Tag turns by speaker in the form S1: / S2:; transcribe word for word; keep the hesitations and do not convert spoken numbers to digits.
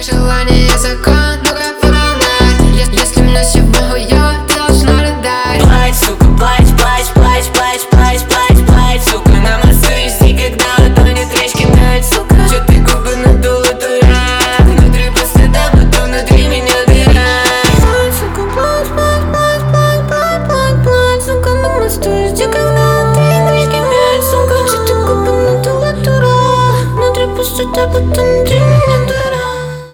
S1: как желание закон, ну-ка выполняй. Если, если меня сегодня я, ты должна рыдать.
S2: Плачь, сука, плачь, плачь, плачь, плачь, плачь, плачь, плачь, сука. На мосту вести, когда утонет речь, кидает, сука. Чё ты губы надула, дурак? Внутри пустота, будто внутри меня дыра. Плачь, сука, плачь, плачь, плачь, плачь, плачь, плачь, плачь, сука. На мосту вести, когда утонет речь, кидает, сука. Чё ты губы надула, дурак? Внутри пустота, будто